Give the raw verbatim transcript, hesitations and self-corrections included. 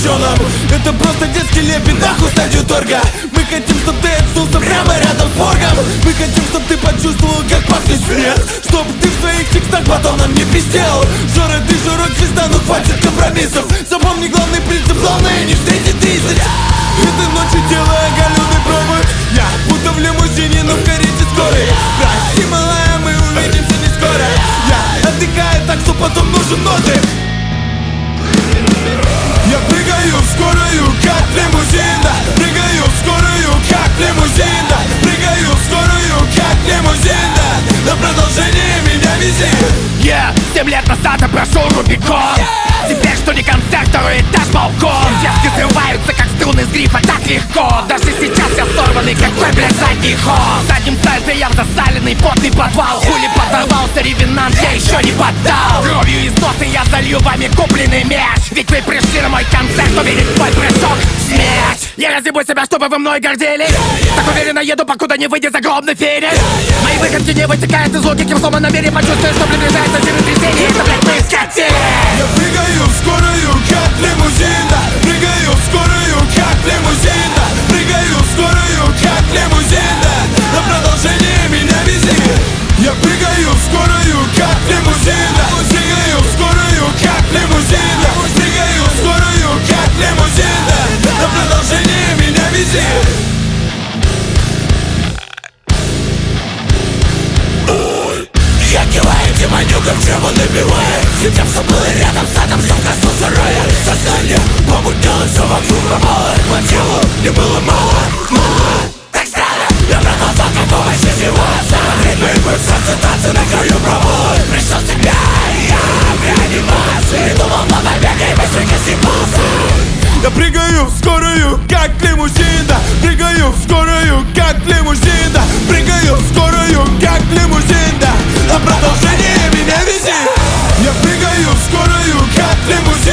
девчонок. Это просто детский лепет, нахуй стадию торга. Мы хотим, чтоб ты очнулся прямо рядом с моргом. Мы хотим, чтоб ты почувствовал, как пахнет смерть. Чтоб ты в своих текстах потом нам не пиздел. Жора, ты журок, звезда, ну хватит компромиссов. Запомни главный принцип, главное не встретить тридцать. Этой ночью делая галюны пробы, я будто в лимузине, но в карете скорой. Прости, малая, мы увидимся не скоро. Я отдыхаю так, что потом нужен отдых. Я прыгаю в скорую, как лимузин, да. Прыгаю в скорую, как лимузин, да. Прыгаю в скорую, как лимузин, да. На продолжение меня вези. Yeah, семь лет назад я прошел Рубикон. Теперь что не концерт, второй этаж, балкон. Девки срываются, как струны с грифа, так легко. Даже сейчас я сорванный, какой, блядь, задний ход. Задним сальто я в засаленный потный подвал. Хули подорвался ревенант, я еще не поддал. Кровью из носа я залью вами купленный мяч. Ведь вы пришли на мой концерт увидеть мой прыжок в смерть. Я разъебу себя, чтобы вы мной гордились. Так уверенно еду, покуда не выйдет загробный финиш. Мои выходки не вытекают из логики. В сломанном мире почувствую, что приближается землетрясение. Это, блядь, мы скатили. Я прыгаю в скорую, как лимузин, да. Прыгаю в скорую, как лимузин, да. Прыгаю в скорую, как лимузин, да. На продолжение меня вези. Я прыгаю в скорую, как лимузин, да. Прыгаю в скорую, как лимузин, да. Прыгаю в скорую, как лимузин, да. На продолжение меня вези. Я киваю демонюком, чего набивает. Тем, что было рядом с садом, сам коснулся рая. Сознание помутнело, все вокруг пропало. По телу не было мало, мало. Так странно, я продолжал какого ситуация. Смотреть мои концентрации на краю провода. Пришел в себя, я в реанимации. Думал на побеге, быстренько съебался. Я прыгаю в скорую, как лимузин, да. Прыгаю в скорую, как лимузин, да. Прыгаю в скорую, как лимузин, да. На продолжение меня вези. Я прыгаю в скорую, как лимузин.